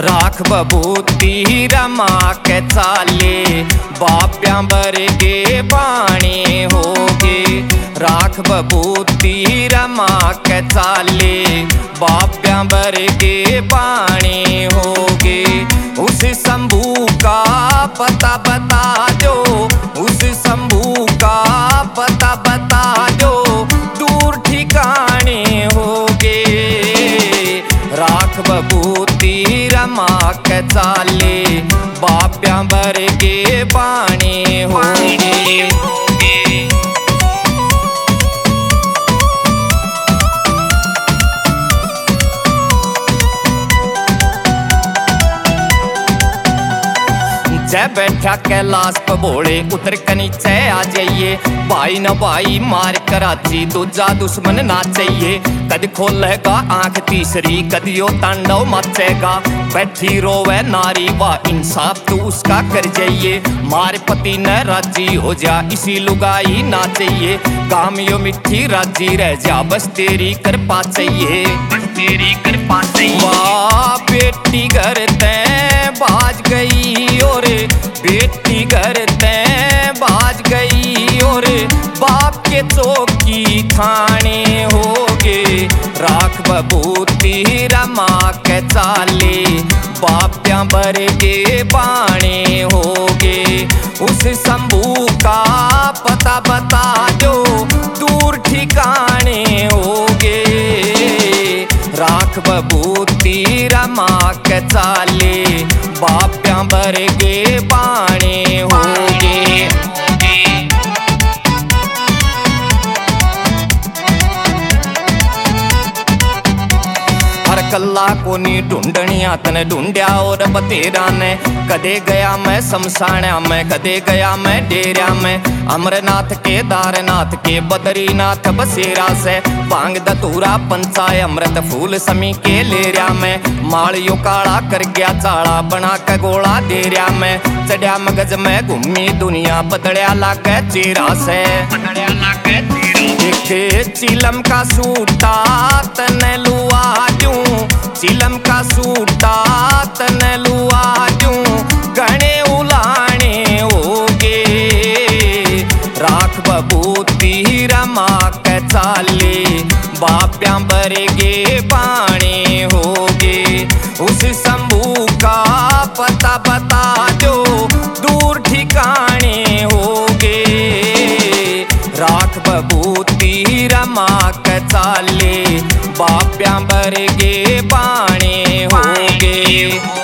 राख बबूती रमा के चाले बाप्या बरगे बाणी होगे। राख बबूती रमा के चाले बाप्या बरगे बाणी होगे। उस शंभू का पता बता दो, उस शंभू का पता बता दो, दूर ठिकाने होगे। राख बबूती रमा के चाले बाप्या बरगे बाणी होगे। जय बैठा कैलाश पे भोले उतर के नीचे आ जाइए। भाई न भाई मार कराची दूजा दुश्मन ना चाहिए। कद खोलेगा आंख तीसरी कदियो तांडव मचेगा। बैठी रोवे नारी वा इंसाफ तू उसका कर जाइए। मार पति न राजी हो जा इसी लुगाई ना चाहिए। काम यो मिठी राजी रह जा बस तेरी कृपा चाहिए, बस तेरी कृपा चाहिए। वाह बेटी घर ते बाज गई और बेटी घर ते बाज गई और बाप के चौकी थाने होगे। राख बबूती रमा के चाले बाप्या बरगे बाणे होगे। उस शंभू का पता बता दो, दूर ठिकाने होगे। राख बबूती रमा के चाले बाप्या बरगे बाणे होगे। हर कल्ला कोनी ढूंढनिया तने ढूंढया और बतेरा ने। कदे गया मैं शमशाना में, कदे गया मैं डेरा में। अमरनाथ केदारनाथ के बद्रीनाथ बसेरा से। भांग धतूरा पंचाय अमृत फूल समी के लेरिया में। मालियो काला कर गया चाला बना के गोला डेरिया में। चढ़िया मगज में घूमी दुनिया बदड़िया लागे चेरा से, बदड़िया लागे चेरा। चिलम का सूटा तने लुआ दूं, चिलम का सूटा तने लुआ दूं, गणे उलाने होगे। राख बबूती रमा के चाले बाप्या बरगे बाणे होगे। उस शंभू का पता बता दो, दूर ठिकाने होगे। राख बबूती रमा के चाले बाप्या बरगे बाणे होगे।